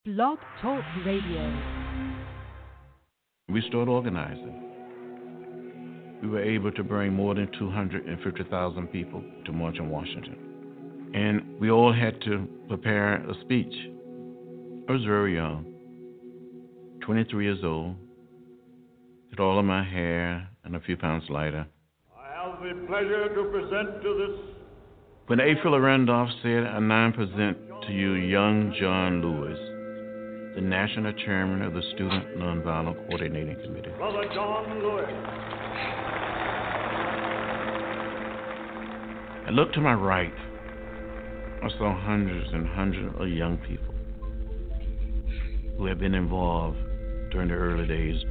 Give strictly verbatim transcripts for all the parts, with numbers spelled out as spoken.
Blog Talk Radio. We started organizing. We were able to bring more than two hundred fifty thousand people to march in Washington. And we all had to prepare a speech. I was very young, twenty-three years old, had all of my hair and a few pounds lighter. I have the pleasure to present to this. When A. Philip Randolph said, I now present to you young John Lewis, the National Chairman of the Student Nonviolent Coordinating Committee. Brother John Lewis. I looked to my right. I saw hundreds and hundreds of young people who had been involved during the early days.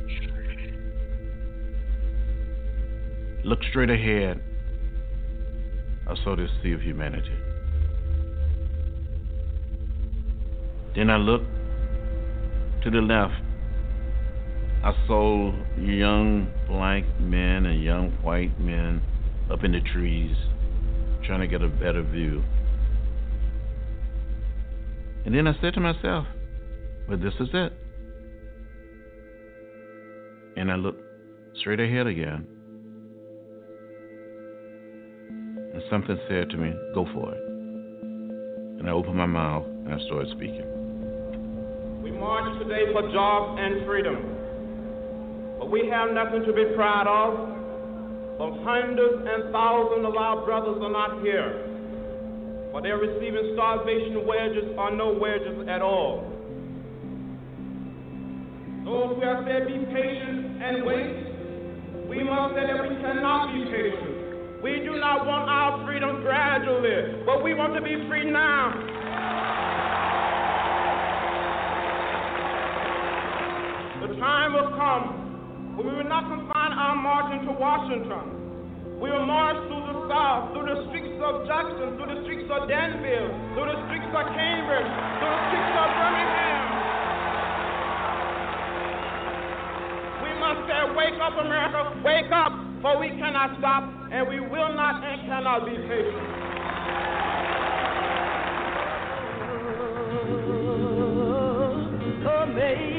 Looked straight ahead. I saw this sea of humanity. Then I looked to the left. I saw young black men and young white men up in the trees trying to get a better view. And then I said to myself, well, this is it. And I looked straight ahead again. And something said to me, go for it. And I opened my mouth and I started speaking. We march today for jobs and freedom. But we have nothing to be proud of. But hundreds and thousands of our brothers are not here. But they're receiving starvation wages or no wages at all. Those who have said be patient and wait, we must say that we cannot be patient. We do not want our freedom gradually, but we want to be free now. The time will come when we will not confine our marching to Washington. We will march through the South, through the streets of Jackson, through the streets of Danville, through the streets of Cambridge, through the streets of Birmingham. We must say, wake up, America, wake up, for we cannot stop, and we will not and cannot be patient. Oh, may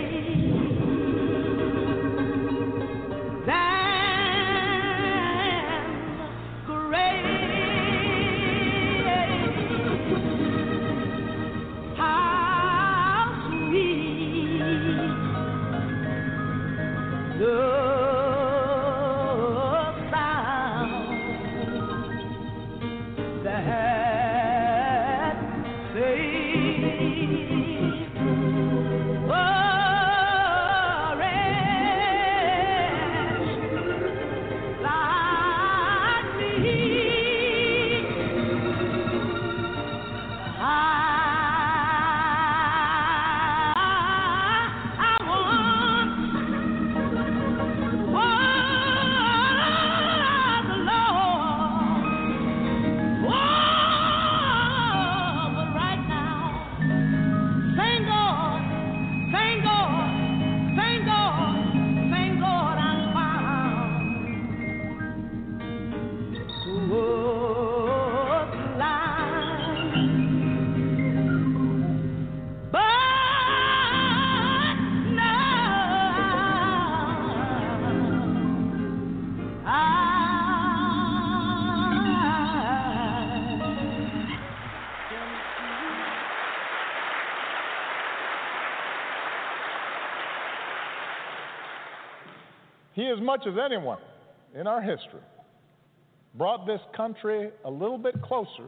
He, as much as anyone in our history, brought this country a little bit closer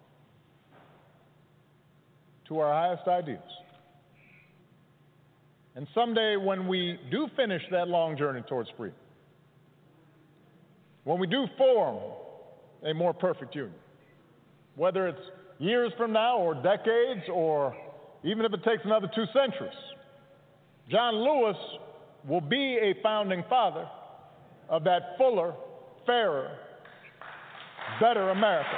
to our highest ideals. And someday when we do finish that long journey towards freedom, when we do form a more perfect union, whether it's years from now or decades or even if it takes another two centuries, John Lewis will be a founding father of that fuller, fairer, better America.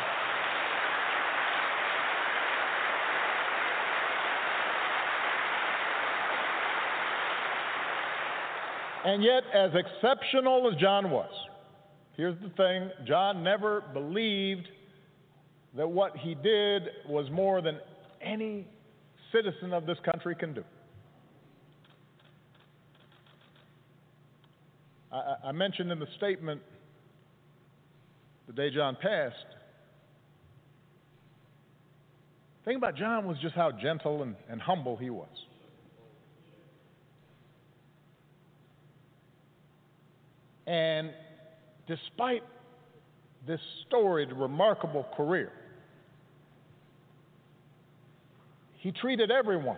And yet, as exceptional as John was, here's the thing, John never believed that what he did was more than any citizen of this country can do. I, I mentioned in the statement the day John passed, the thing about John was just how gentle and, and humble he was. And despite this storied, remarkable career, he treated everyone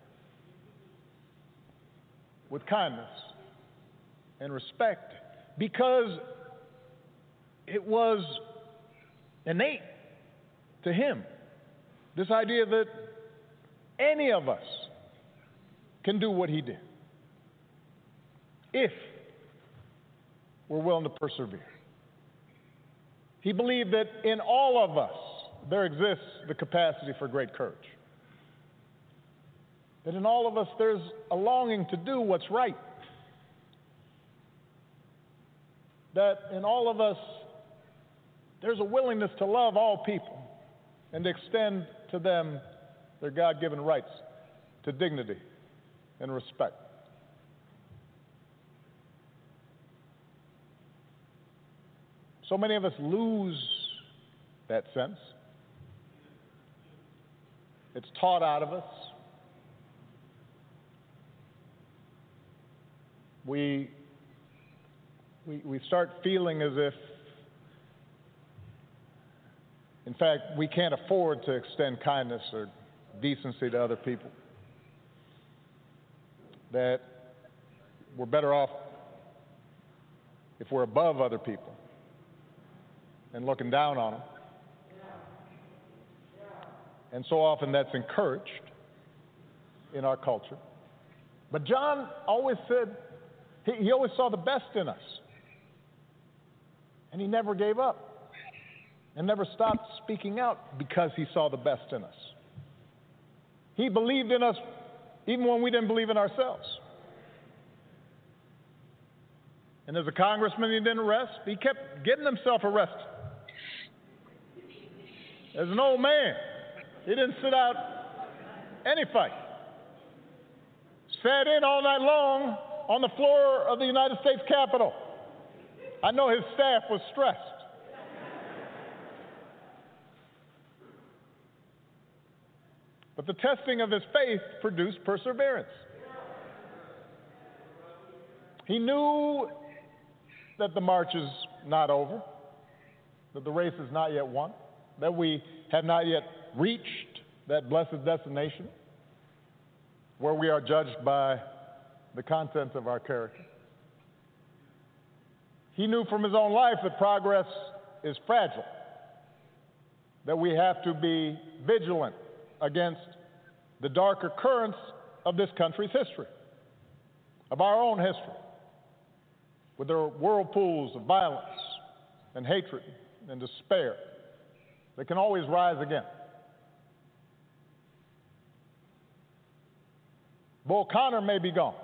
with kindness and respect because it was innate to him, this idea that any of us can do what he did if we're willing to persevere. He believed that in all of us there exists the capacity for great courage. That in all of us there's a longing to do what's right. That in all of us there's a willingness to love all people and to extend to them their God-given rights to dignity and respect. So many of us lose that sense. It's taught out of us. We, we, we start feeling as if, in fact, we can't afford to extend kindness or decency to other people. That we're better off if we're above other people and looking down on them. And so often that's encouraged in our culture. But John always said, he, he always saw the best in us. And he never gave up and never stopped speaking out because he saw the best in us. He believed in us even when we didn't believe in ourselves. And as a congressman he didn't arrest, he kept getting himself arrested. As an old man, he didn't sit out any fight. Sat in all night long on the floor of the United States Capitol. I know his staff was stressed. But the testing of his faith produced perseverance. He knew that the march is not over, that the race is not yet won, that we have not yet reached that blessed destination where we are judged by the content of our character. He knew from his own life that progress is fragile, that we have to be vigilant against the darker currents of this country's history, of our own history, with their whirlpools of violence and hatred and despair that can always rise again. Bull Connor may be gone,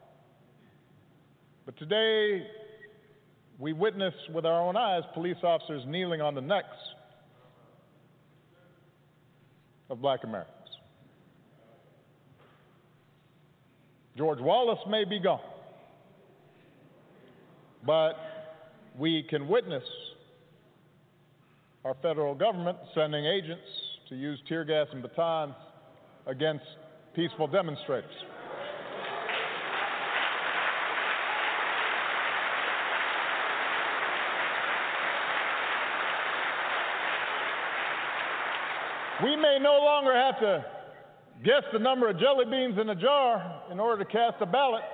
but today we witness with our own eyes police officers kneeling on the necks of black Americans. George Wallace may be gone, but we can witness our federal government sending agents to use tear gas and batons against peaceful demonstrators. We may no longer have to guess the number of jelly beans in a jar in order to cast a ballot.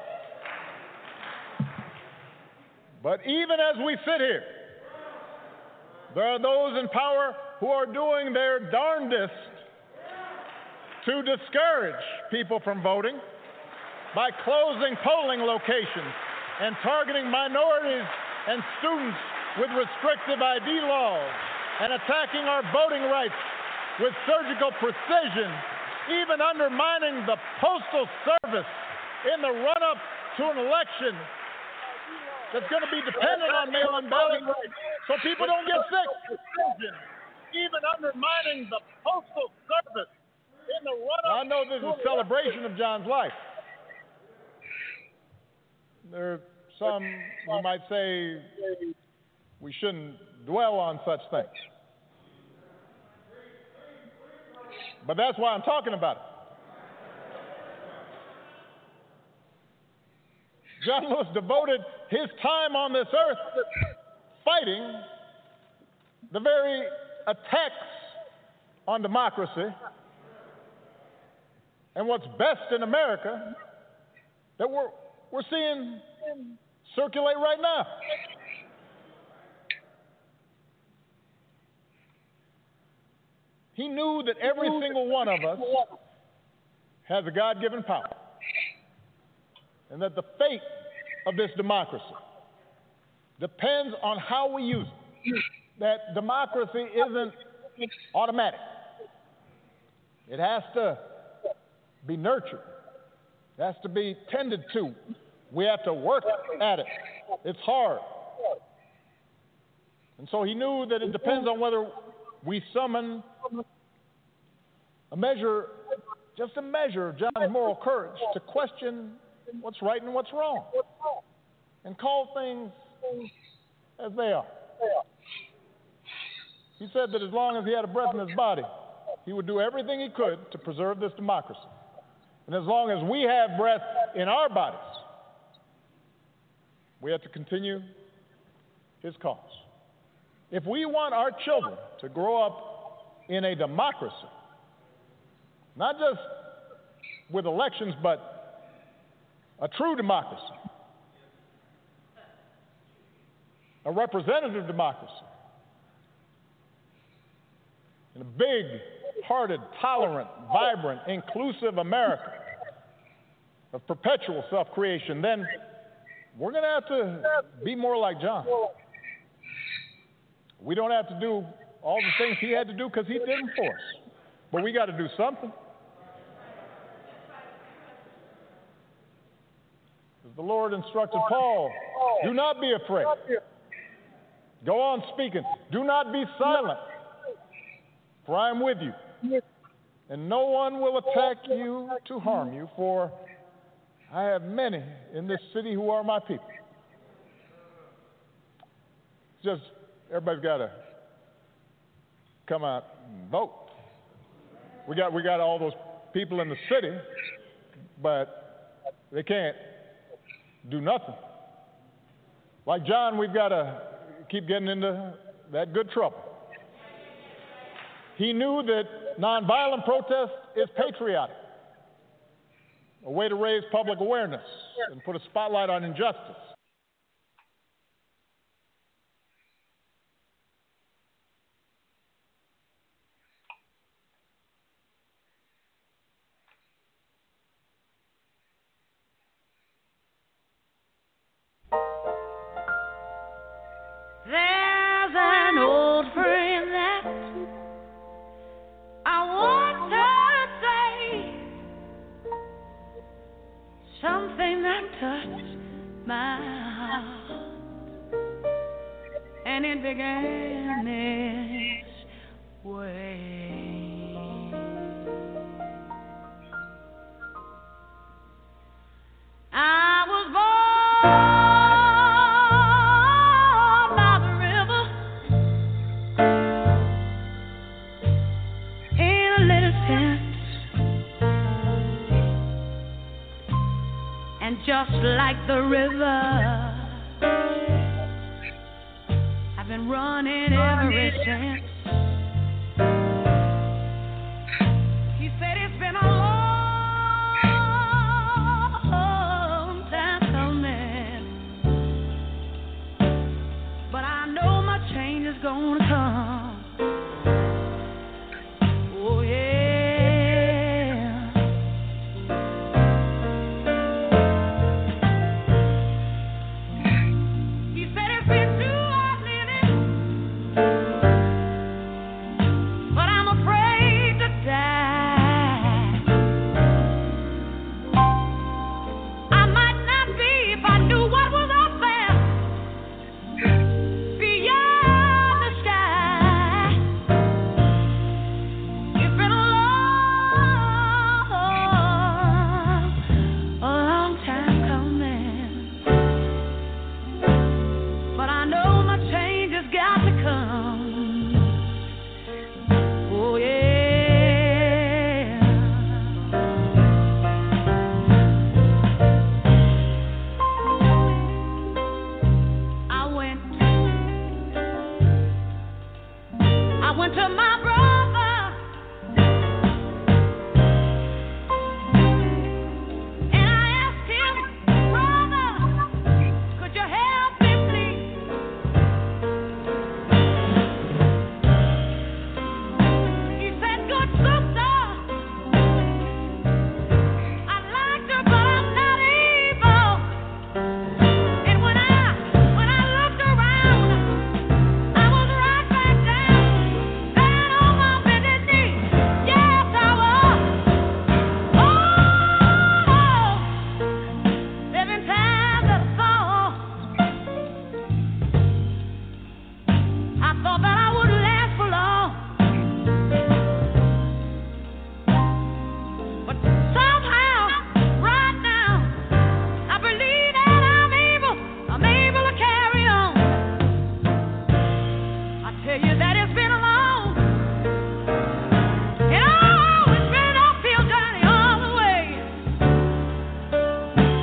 But even as we sit here, there are those in power who are doing their darndest to discourage people from voting by closing polling locations and targeting minorities and students with restrictive I D laws and attacking our voting rights with surgical precision, even undermining the Postal Service in the run-up to an election that's going to be dependent on mail-in ballots so people don't get sick. Even undermining the Postal Service in the run-up. I know this is a celebration of John's life. There are some who might say we shouldn't dwell on such things. But that's why I'm talking about it. John Lewis devoted his time on this earth fighting the very attacks on democracy and what's best in America that we're, we're seeing circulate right now. He knew that every single one of us has a God-given power, and that the fate of this democracy depends on how we use it. That democracy isn't automatic. It has to be nurtured. It has to be tended to. We have to work at it. It's hard. And so he knew that it depends on whether we summon a measure, just a measure of John's moral courage to question what's right and what's wrong and call things as they are. He said that as long as he had a breath in his body, he would do everything he could to preserve this democracy. And as long as we have breath in our bodies, we have to continue his cause. If we want our children to grow up in a democracy, not just with elections, but a true democracy, a representative democracy, in a big-hearted, tolerant, vibrant, inclusive America of perpetual self-creation, then we're going to have to be more like John. We don't have to do all the things he had to do because he did them for us, but we got to do something. As the Lord instructed Paul, do not be afraid. Go on speaking. Do not be silent, for I am with you, and no one will attack you to harm you, for I have many in this city who are my people. Just everybody's got to come out and vote. We got we got all those people in the city, but they can't do nothing. Like John, we've got to keep getting into that good trouble. He knew that nonviolent protest is patriotic, a way to raise public awareness and put a spotlight on injustice. There's an old friend that I want to say, something that touched my heart, and it began this way. I was born just like the river, I've been running ever since. He said it's been a long time coming, but I know my change is gonna come. Oh yeah.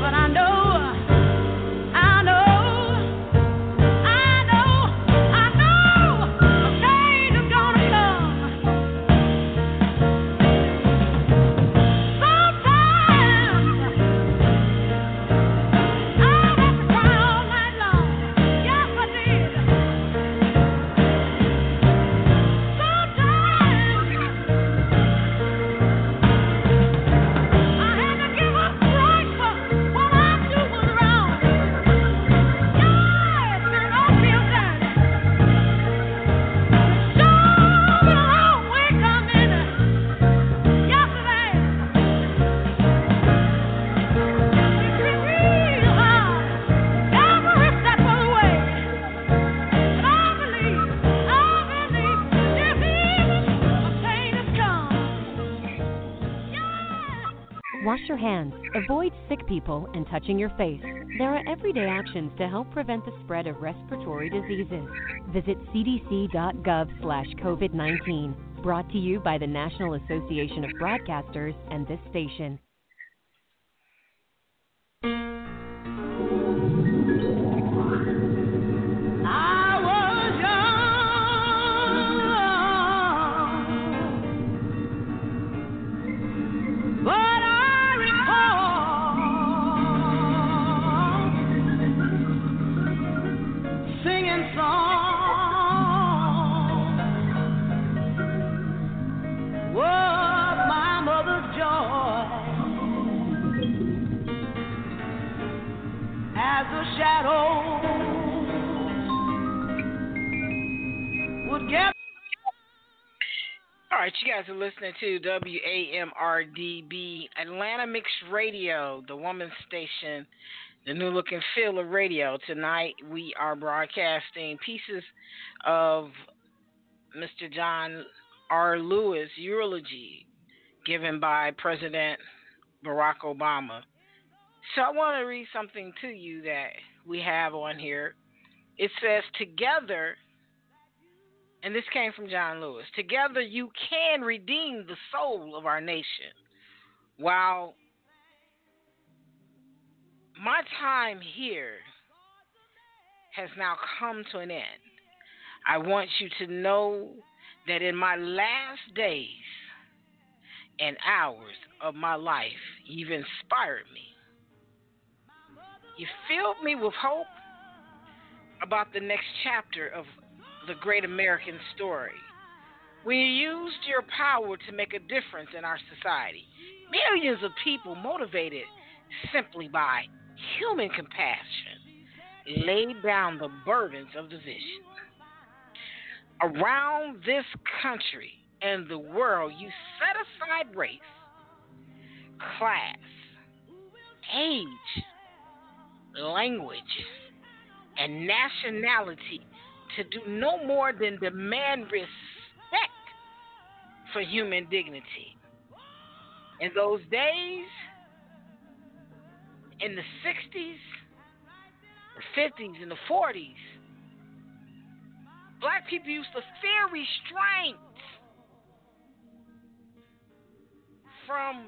Wash your hands, avoid sick people, and touching your face. There are everyday actions to help prevent the spread of respiratory diseases. Visit c d c dot gov slash covid nineteen. Brought to you by the National Association of Broadcasters and this station. All right, you guys are listening to W A M R D B Atlanta Mixed Radio, the woman's station, the new look and feel of radio. Tonight we are broadcasting pieces of Mister John R. Lewis' eulogy given by President Barack Obama. So I want to read something to you that we have on here. It says, together, and this came from John Lewis, together you can redeem the soul of our nation. While my time here has now come to an end, I want you to know that in my last days and hours of my life, you've inspired me. You filled me with hope about the next chapter of the great American story. When you used your power to make a difference in our society, millions of people motivated simply by human compassion laid down the burdens of division. Around this country and the world, you set aside race, class, age, language, and nationality to do no more than demand respect for human dignity. In those days, in the sixties, the fifties, and the forties, black people used to fear restraint from,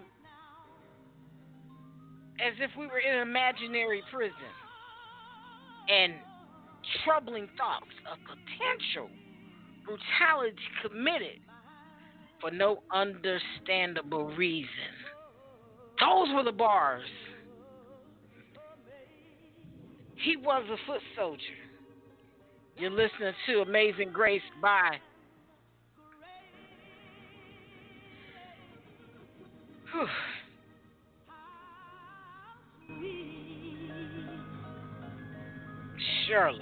as if we were in an imaginary prison, and troubling thoughts of potential brutality committed for no understandable reason. Those were the bars. He was a foot soldier. You're listening to Amazing Grace by whew, Shirley.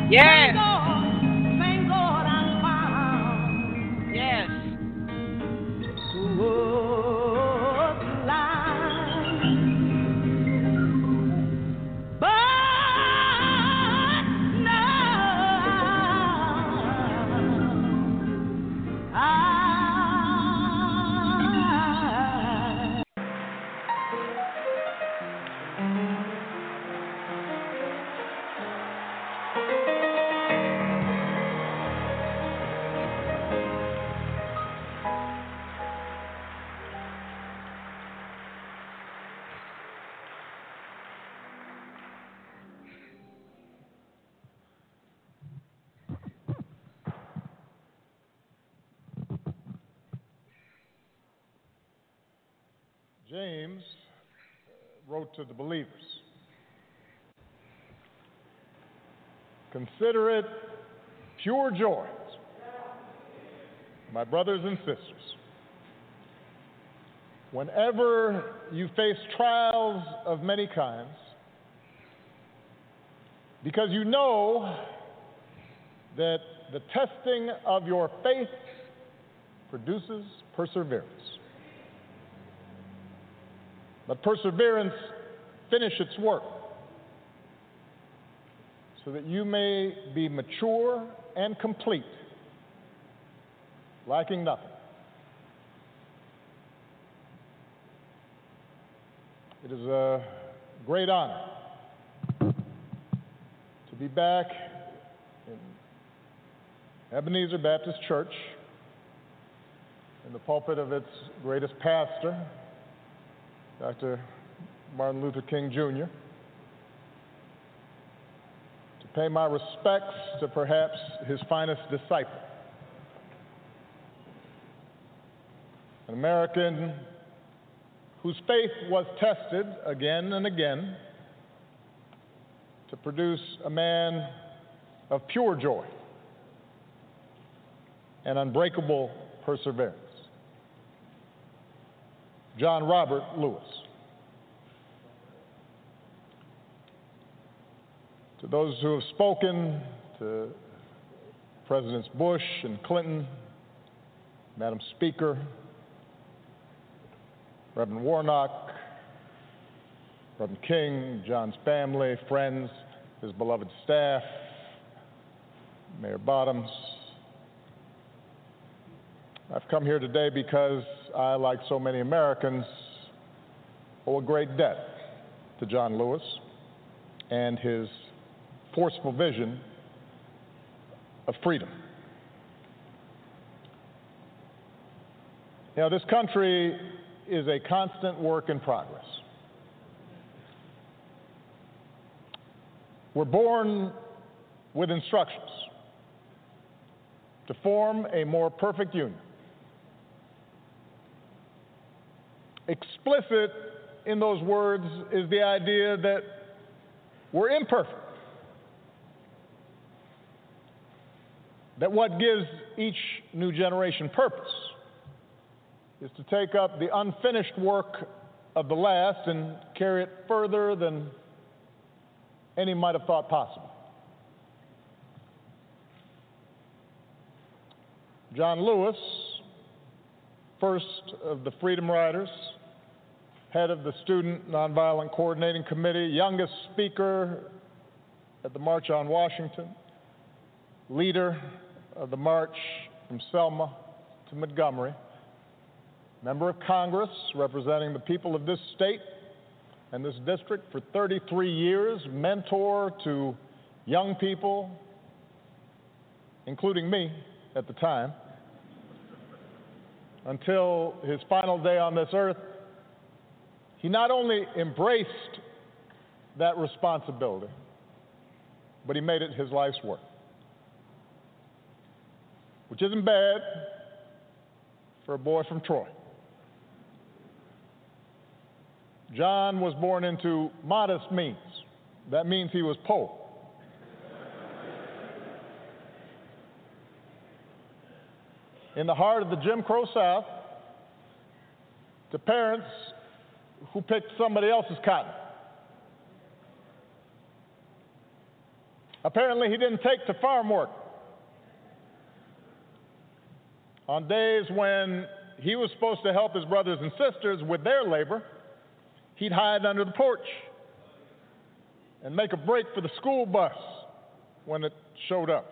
Yes. Thank God, thank God I'm found. Yes. Who was blind. But now I James wrote to the believers, consider it pure joy, my brothers and sisters, whenever you face trials of many kinds, because you know that the testing of your faith produces perseverance. Let perseverance finish its work so that you may be mature and complete, lacking nothing. It is a great honor to be back in Ebenezer Baptist Church in the pulpit of its greatest pastor, Doctor Martin Luther King, Junior, to pay my respects to perhaps his finest disciple, an American whose faith was tested again and again to produce a man of pure joy and unbreakable perseverance. John Robert Lewis. To those who have spoken, to Presidents Bush and Clinton, Madam Speaker, Reverend Warnock, Reverend King, John's family, friends, his beloved staff, Mayor Bottoms, I've come here today because I, like so many Americans, owe a great debt to John Lewis and his forceful vision of freedom. You know, this country is a constant work in progress. We're born with instructions to form a more perfect union. Explicit in those words is the idea that we're imperfect, that what gives each new generation purpose is to take up the unfinished work of the last and carry it further than any might have thought possible. John Lewis, first of the Freedom Riders, head of the Student Nonviolent Coordinating Committee, youngest speaker at the March on Washington, leader of the march from Selma to Montgomery, member of Congress representing the people of this state and this district for thirty-three years, mentor to young people, including me at the time, until his final day on this earth. He not only embraced that responsibility, but he made it his life's work, which isn't bad for a boy from Troy. John was born into modest means. That means he was poor. In the heart of the Jim Crow South, to parents who picked somebody else's cotton. Apparently, he didn't take to farm work. On days when he was supposed to help his brothers and sisters with their labor, he'd hide under the porch and make a break for the school bus when it showed up.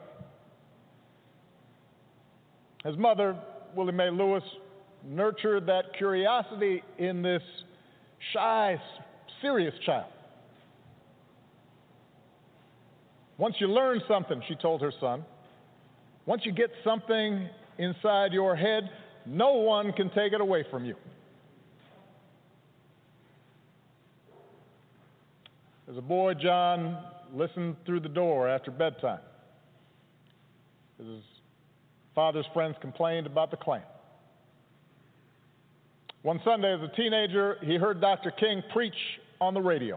His mother, Willie Mae Lewis, nurtured that curiosity in this shy, serious child. Once you learn something, she told her son, once you get something inside your head, no one can take it away from you. As a boy, John listened through the door after bedtime. His father's friends complained about the Klan. One Sunday, as a teenager, he heard Doctor King preach on the radio.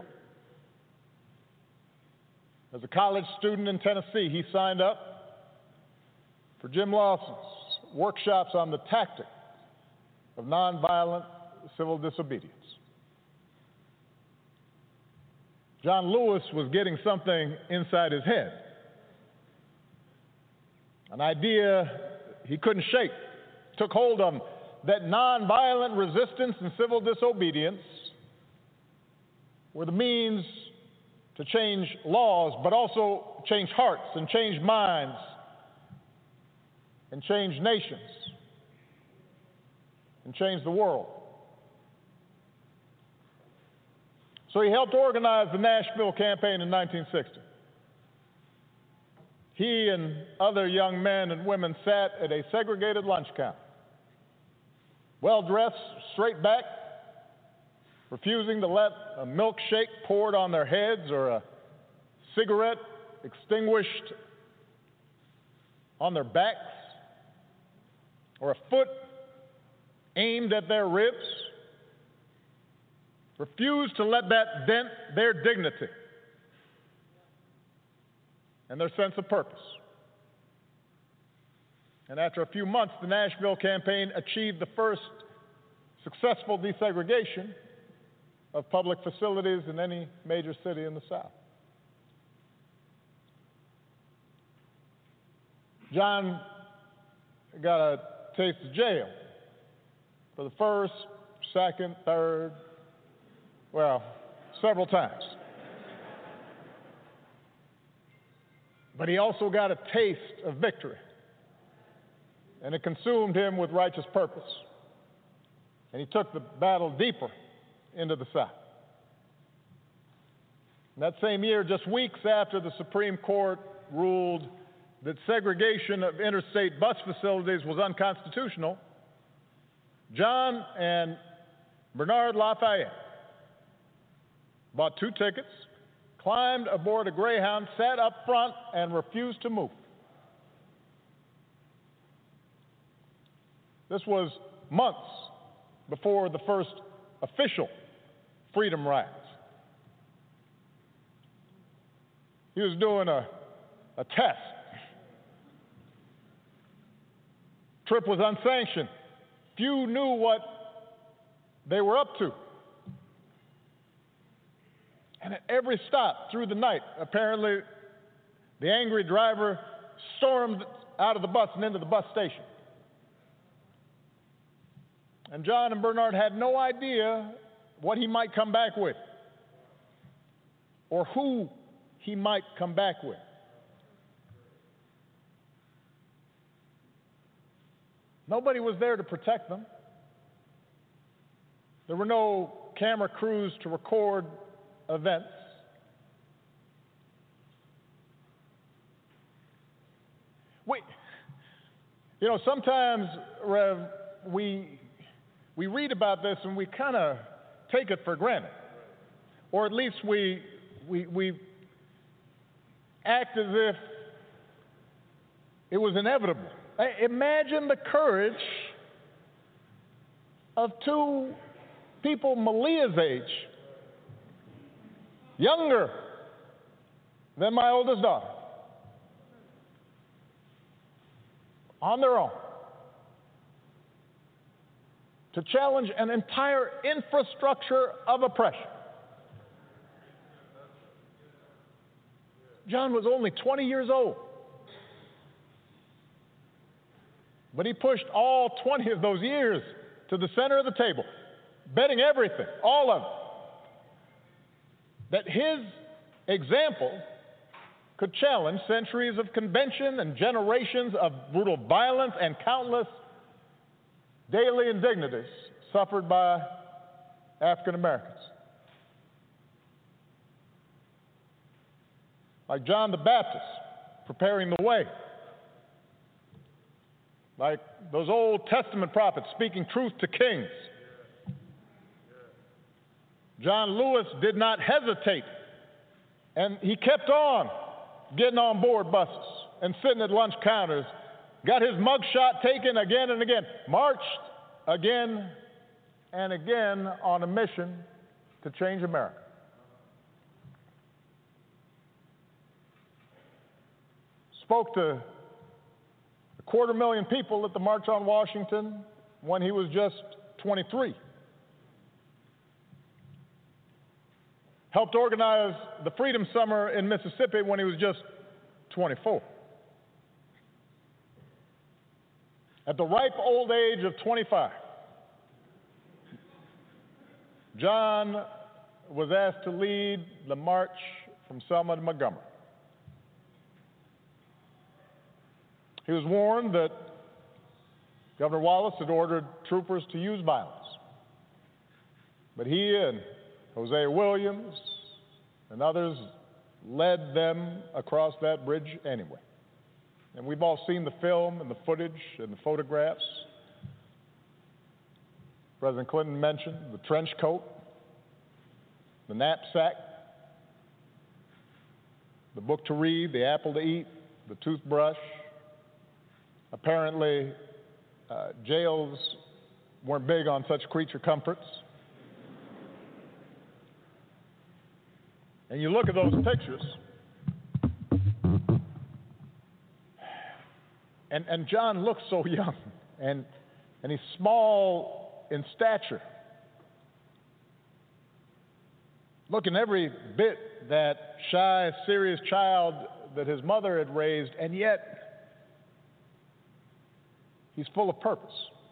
As a college student in Tennessee, he signed up for Jim Lawson's workshops on the tactics of nonviolent civil disobedience. John Lewis was getting something inside his head, an idea he couldn't shake, took hold of him, that nonviolent resistance and civil disobedience were the means to change laws, but also change hearts and change minds and change nations and change the world. So he helped organize the Nashville campaign in nineteen sixty. He and other young men and women sat at a segregated lunch counter, well-dressed, straight back, refusing to let a milkshake poured on their heads or a cigarette extinguished on their backs or a foot aimed at their ribs. Refused to let that dent their dignity and their sense of purpose. And after a few months, the Nashville campaign achieved the first successful desegregation of public facilities in any major city in the South. John got a taste of jail for the first, second, third, well, several times. But he also got a taste of victory, and it consumed him with righteous purpose. And he took the battle deeper into the South. And that same year, just weeks after the Supreme Court ruled that segregation of interstate bus facilities was unconstitutional, John and Bernard Lafayette bought two tickets, climbed aboard a Greyhound, sat up front, and refused to move. This was months before the first official freedom rides. He was doing a, a test. Trip was unsanctioned. Few knew what they were up to. And at every stop through the night, apparently the angry driver stormed out of the bus and into the bus station. And John and Bernard had no idea what he might come back with or who he might come back with. Nobody was there to protect them. There were no camera crews to record events. We, you know, sometimes, Rev, we we read about this and we kind of take it for granted, or at least we we we act as if it was inevitable. Imagine the courage of two people Malia's age, younger than my oldest daughter, on their own, to challenge an entire infrastructure of oppression. John was only twenty years old. But he pushed all twenty of those years to the center of the table, betting everything, all of it, that his example could challenge centuries of convention and generations of brutal violence and countless daily indignities suffered by African Americans. Like John the Baptist preparing the way, like those Old Testament prophets speaking truth to kings. John Lewis did not hesitate, and he kept on getting on board buses and sitting at lunch counters, got his mug shot taken again and again, marched again and again on a mission to change America. Spoke to a quarter million people at the March on Washington when he was just twenty-three. Helped organize the Freedom Summer in Mississippi when he was just twenty-four. At the ripe old age of twenty-five, John was asked to lead the march from Selma to Montgomery. He was warned that Governor Wallace had ordered troopers to use violence. But he and Hosea Williams and others led them across that bridge anyway. And we've all seen the film and the footage and the photographs. President Clinton mentioned the trench coat, the knapsack, the book to read, the apple to eat, the toothbrush. Apparently, uh, jails weren't big on such creature comforts. And you look at those pictures, and, and John looks so young, and, and he's small in stature, looking every bit that shy, serious child that his mother had raised, and yet he's full of purpose.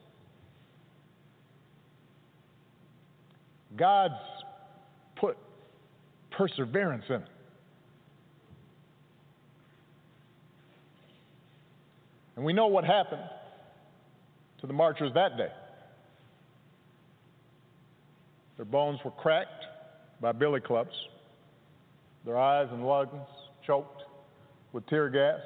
God's put perseverance in it. And we know what happened to the marchers that day. Their bones were cracked by billy clubs, their eyes and lungs choked with tear gas.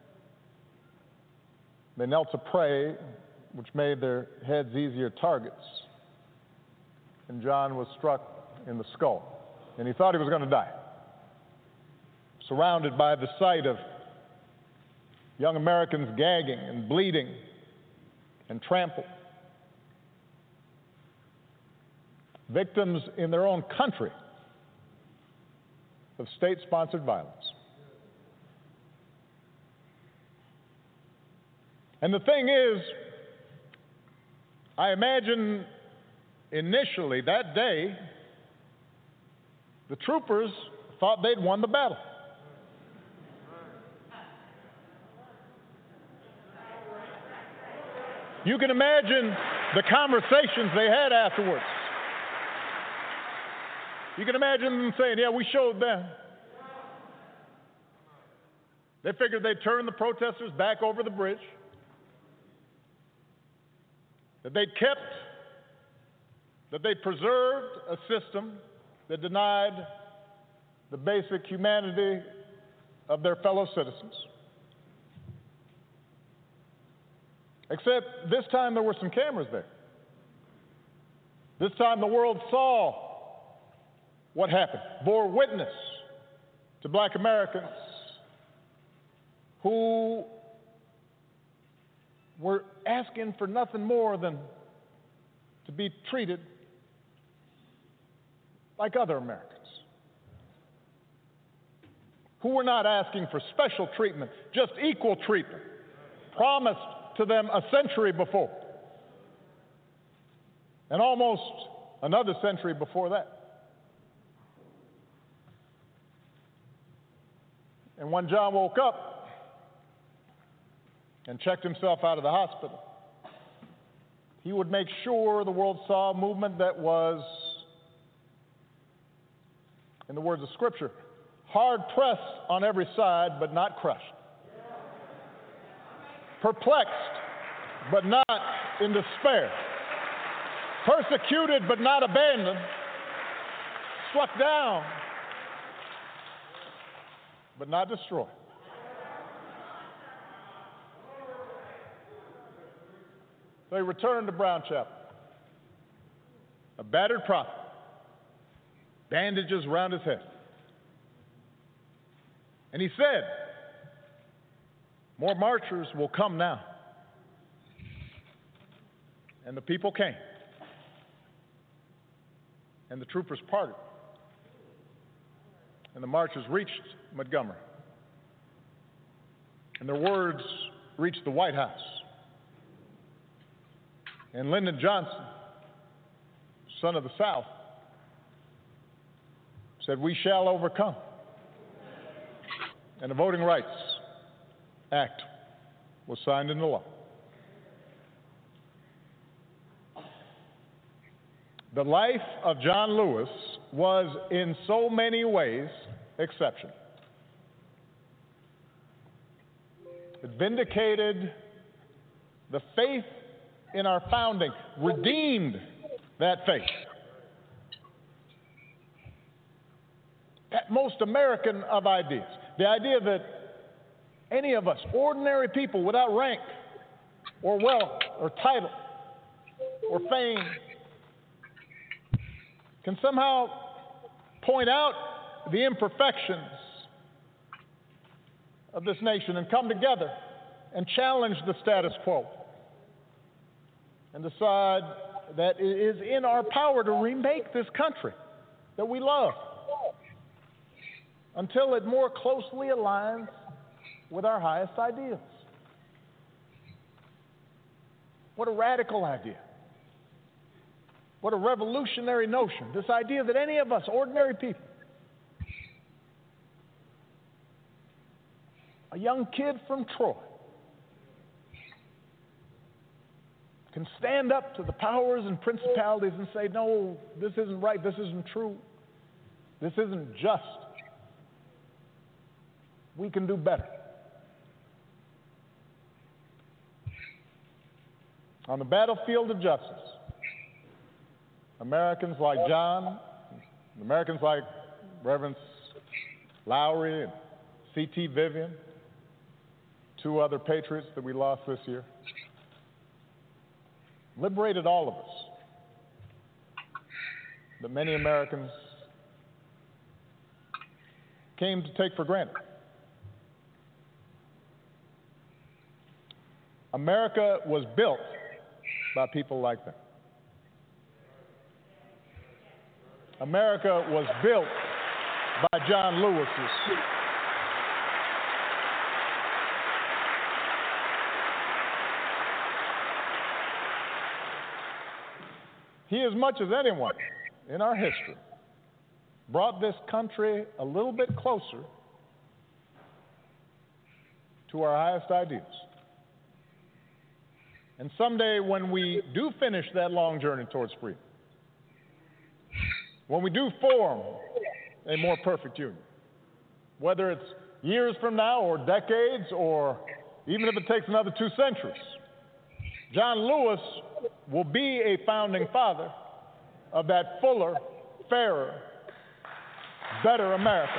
They knelt to pray, which made their heads easier targets. And John was struck in the skull. And he thought he was going to die. Surrounded by the sight of young Americans gagging and bleeding and trampled. Victims in their own country of state-sponsored violence. And the thing is, I imagine initially that day, the troopers thought they'd won the battle. You can imagine the conversations they had afterwards. You can imagine them saying, yeah, we showed them. They figured they'd turn the protesters back over the bridge, that they'd kept, that they'd preserved a system that denied the basic humanity of their fellow citizens. Except this time there were some cameras there. This time the world saw what happened, bore witness to black Americans who were asking for nothing more than to be treated like other Americans, who were not asking for special treatment, just equal treatment, promised to them a century before, and almost another century before that. And when John woke up and checked himself out of the hospital, he would make sure the world saw a movement that was, in the words of Scripture, hard pressed on every side, but not crushed. Perplexed, but not in despair. Persecuted, but not abandoned. Struck down, but not destroyed. So he returned to Brown Chapel, a battered prophet, bandages around his head. And he said, more marchers will come now. And the people came. And the troopers parted. And the marchers reached Montgomery. And their words reached the White House. And Lyndon Johnson, son of the South, said, we shall overcome. And the Voting Rights Act was signed into law. The life of John Lewis was in so many ways exceptional. It vindicated the faith in our founding, redeemed that faith. That most American of ideas, the idea that any of us, ordinary people without rank or wealth or title or fame, can somehow point out the imperfections of this nation and come together and challenge the status quo and decide that it is in our power to remake this country that we love until it more closely aligns with our highest ideals. What a radical idea. What a revolutionary notion. This idea that any of us, ordinary people, a young kid from Troy, can stand up to the powers and principalities and say, no, this isn't right, this isn't true, this isn't just. We can do better. On the battlefield of justice, Americans like John, Americans like Reverend Lowry and C T Vivian, two other patriots that we lost this year, liberated all of us. That many Americans came to take for granted. America was built by people like them. America was built by John Lewis's. He, as much as anyone in our history, brought this country a little bit closer to our highest ideals. And someday when we do finish that long journey towards freedom, when we do form a more perfect union, whether it's years from now or decades or even if it takes another two centuries, John Lewis will be a founding father of that fuller, fairer, better America.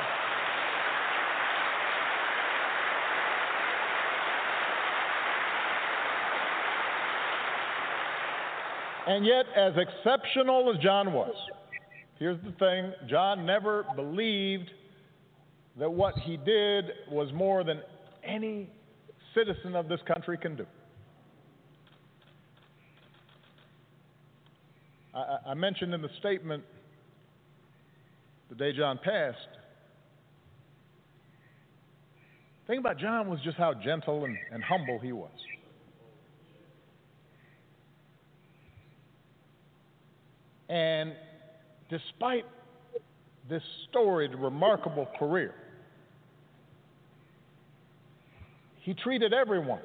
And yet, as exceptional as John was, here's the thing, John never believed that what he did was more than any citizen of this country can do. I, I mentioned in the statement the day John passed, the thing about John was just how gentle and, and humble he was. And despite this storied, remarkable career, He treated everyone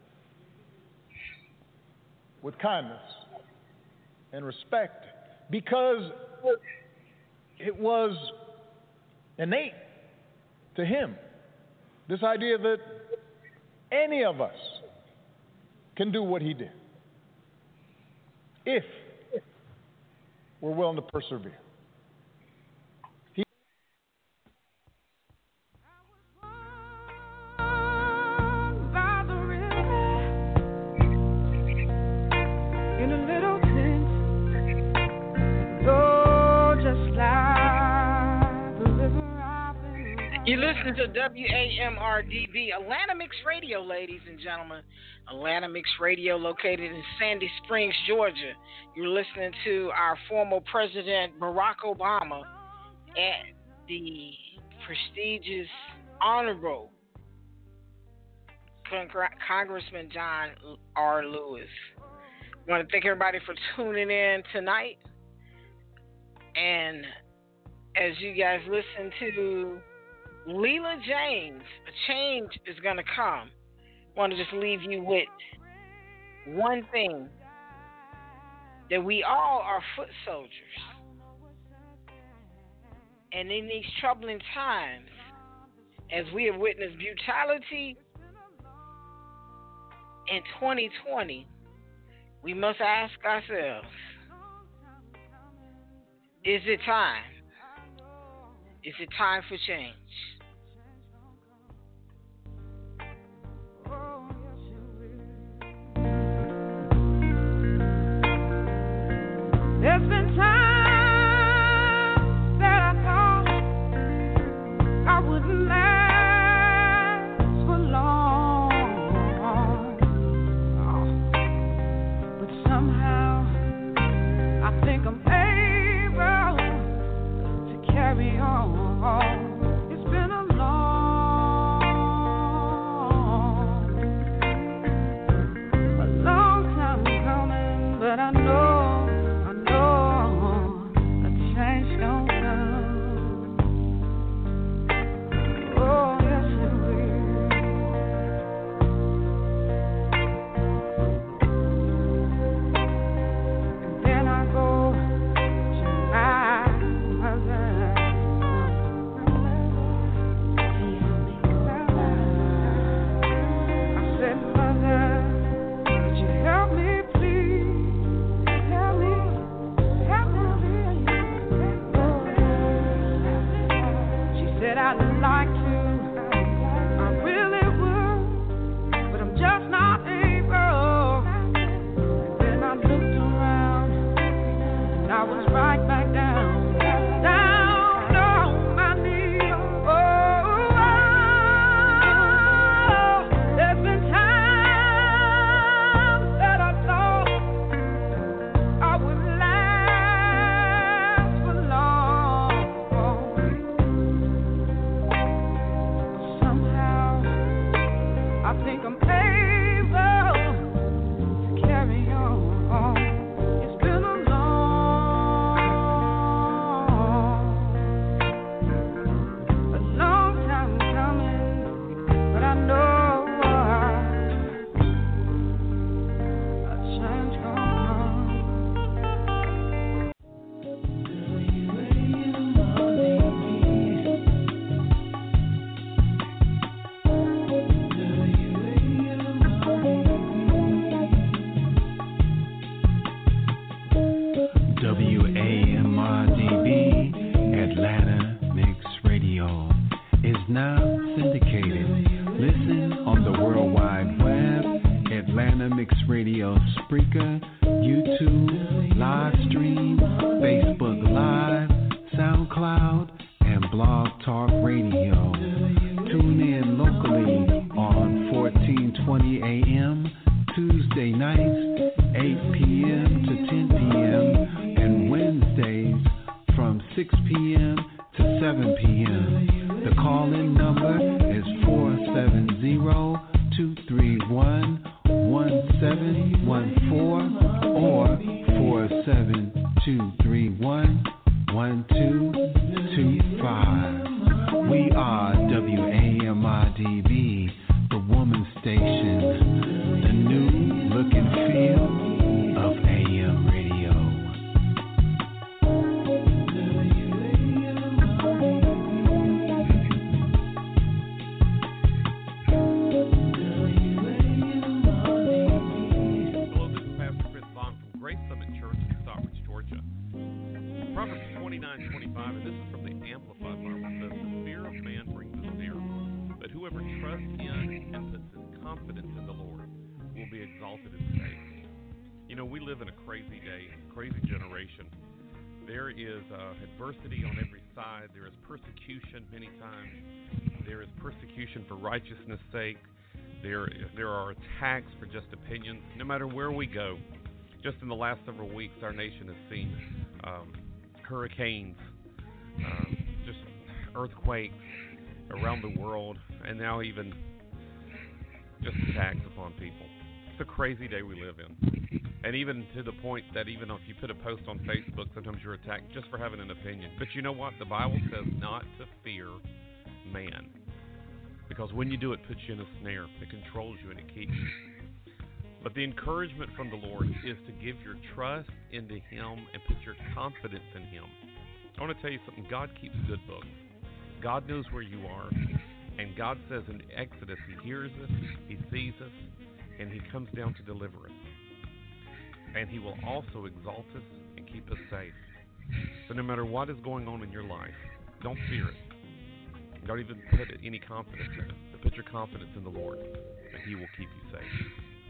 with kindness and respect because it was innate to him. This idea that any of us can do what he did if we're willing to persevere. He You listen to W A M R D B, Atlanta Mix Radio, ladies and gentlemen. Atlanta Mix Radio, located in Sandy Springs, Georgia. You're listening to our former President Barack Obama at the prestigious Honorable Congr- Congressman John R. Lewis. I want to thank everybody for tuning in tonight. And as you guys listen to Leela James, a change is going to come. I want to just leave you with one thing, that we all are foot soldiers. And in these troubling times, as we have witnessed brutality in twenty twenty, we must ask ourselves, is it time? Is it time for change? There's been times that I thought I wouldn't last for long, oh. But somehow I think I'm able to carry on. It's been a long, a long time coming, but I know. We are W A M I D B, the woman's confidence in the Lord will be exalted and saved. You know, we live in a crazy day, crazy generation. There is uh, adversity on every side. There is persecution many times. There is persecution for righteousness' sake. There, there are attacks for just opinions. No matter where we go, just in the last several weeks, our nation has seen um, hurricanes, um, just earthquakes around the world, and now even just attacks upon people. It's a crazy day we live in. And even to the point that even if you put a post on Facebook, sometimes you're attacked just for having an opinion. But you know what? The Bible says not to fear man. Because when you do, it puts you in a snare. It controls you and it keeps you. But the encouragement from the Lord is to give your trust into Him and put your confidence in Him. I want to tell you something. God keeps good books. God knows where you are. And God says in Exodus, He hears us, He sees us, and He comes down to deliver us. And He will also exalt us and keep us safe. So no matter what is going on in your life, don't fear it. Don't even put any confidence in it. But put your confidence in the Lord, and He will keep you safe.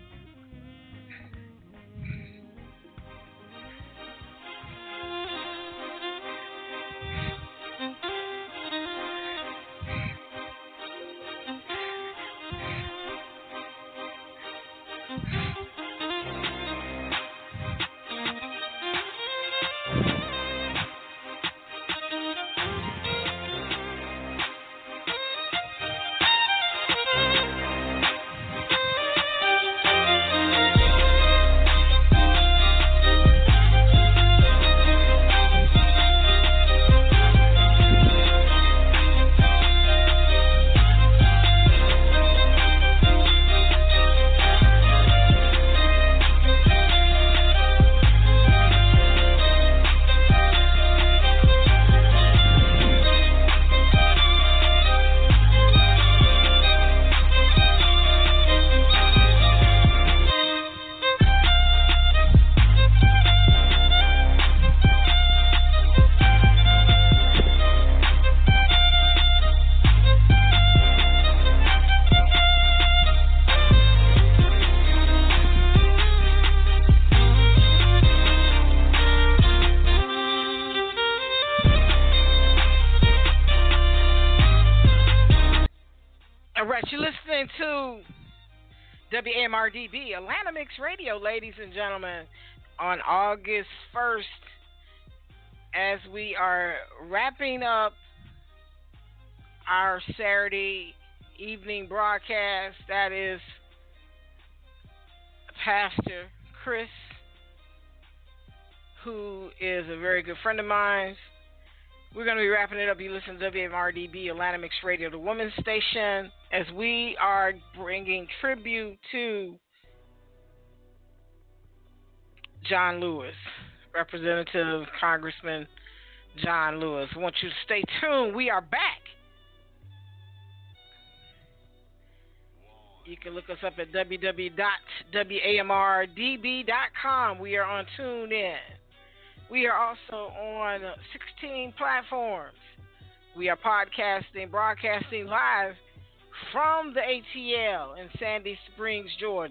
To W A M R D B, Atlanta Mix Radio, ladies and gentlemen, on August first, as we are wrapping up our Saturday evening broadcast. That is Pastor Chris, who is a very good friend of mine. We're going to be wrapping it up. You listen to W A M R D B, Atlanta Mix Radio, the women's station, as we are bringing tribute to John Lewis, Representative Congressman John Lewis. I want you to stay tuned. We are back. You can look us up at w w w dot w a m r d b dot com. We are on TuneIn. We are also on sixteen platforms. We are podcasting, broadcasting live from the A T L in Sandy Springs, Georgia.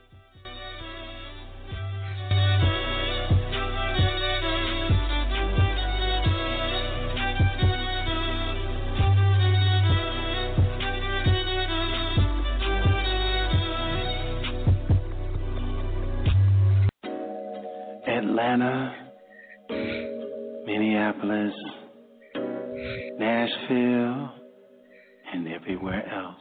Atlanta, Minneapolis, Nashville, and everywhere else.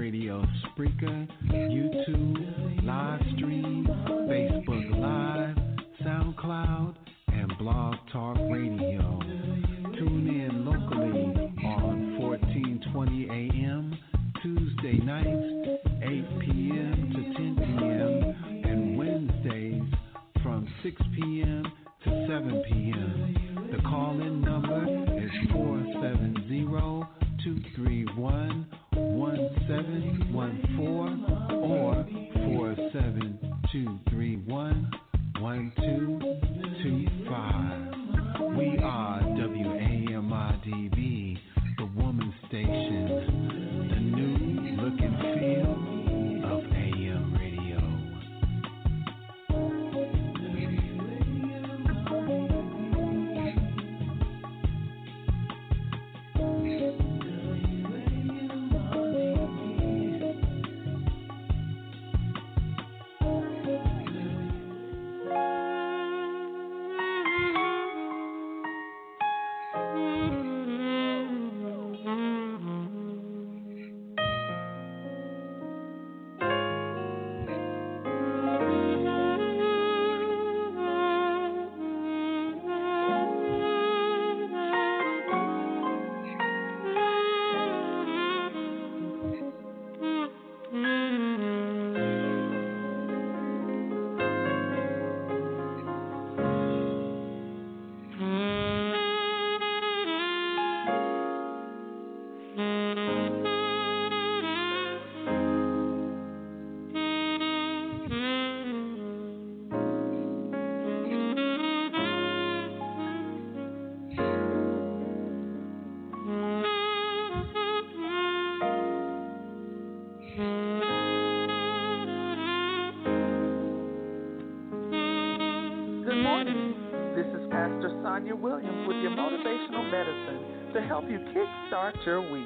Radio, Spreaker, YouTube, live stream, Facebook Live, SoundCloud, and Blog Talk Radio. Tune in locally on fourteen twenty A M, Tuesday nights, eight p.m. to ten p.m., and Wednesdays from six p.m. to seven p.m. The call-in number is four seven zero, two three one, one seven one four or four seven two three one, one two two five. We are W A M I D B, the woman station, the new look and feel of A M radio. Williams with your motivational medicine to help you kickstart your week.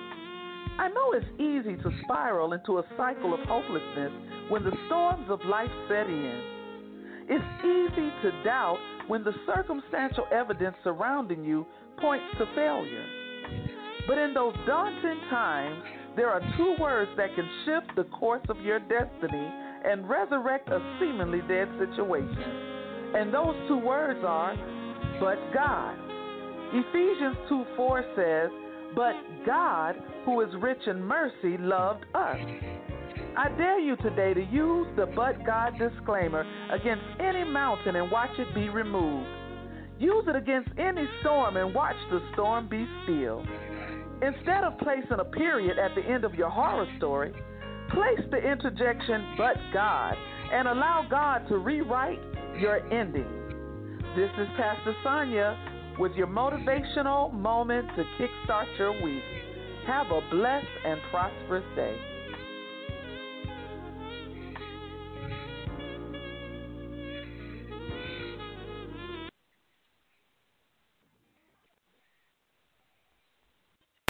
I know it's easy to spiral into a cycle of hopelessness when the storms of life set in. It's easy to doubt when the circumstantial evidence surrounding you points to failure. But in those daunting times, there are two words that can shift the course of your destiny and resurrect a seemingly dead situation. And those two words are but God. Ephesians two four says, but God, who is rich in mercy, loved us. I dare you today to use the but God disclaimer against any mountain and watch it be removed. Use it against any storm and watch the storm be still. Instead of placing a period at the end of your horror story, place the interjection but God and allow God to rewrite your ending. This is Pastor Sonia with your motivational moment to kickstart your week. Have a blessed and prosperous day.